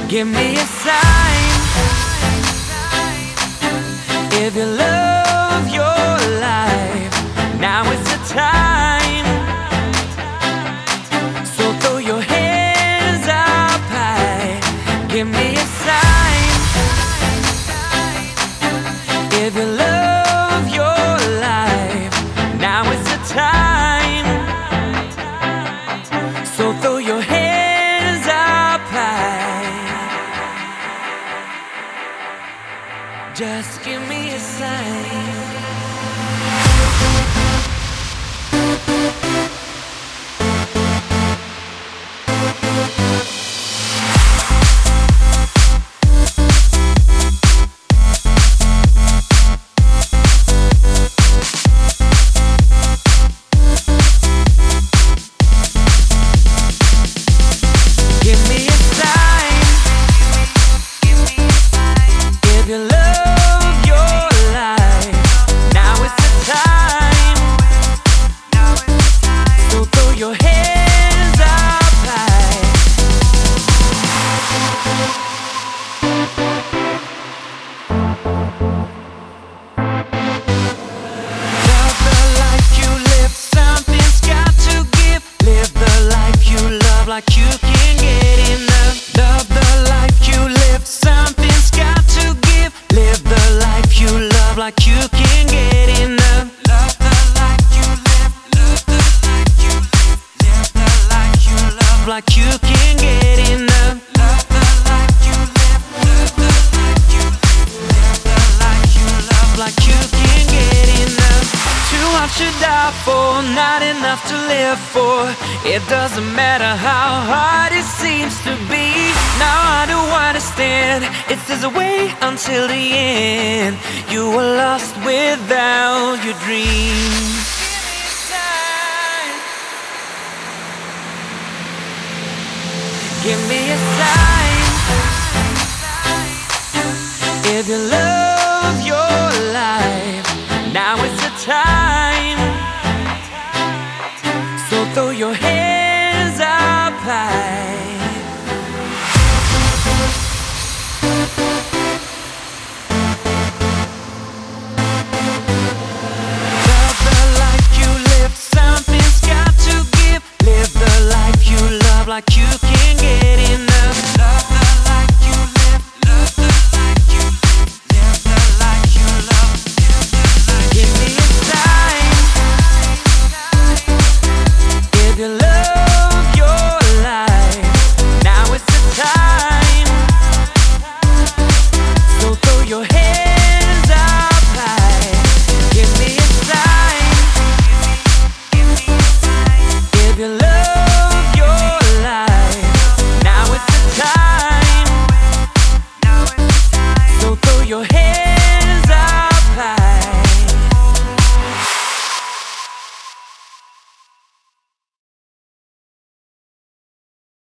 Give me a sign if you love your life. Now is the time. So throw your hands up high. Give me a sign if you love your life. Now is the time. So throw your hands up high. Just give me a sign. Give me a sign if you love your life. Now is the time. So throw your hands up high. Love the life you live. Something's got to give. Live the life you love like you can get enough. Love the life you live. Something's got to give. Live the life you love like you can get enough. Love the life you live. Love the life you live. Live the life you love like you can get enough. Love the life you live. Love the life you live. Live the life you love like you can get enough. Too much to die for, not enough to live for. It doesn't matter how hard it seems to be. Now I do understand. It's there's a way until the end. You were lost without your dreams. Give me a sign.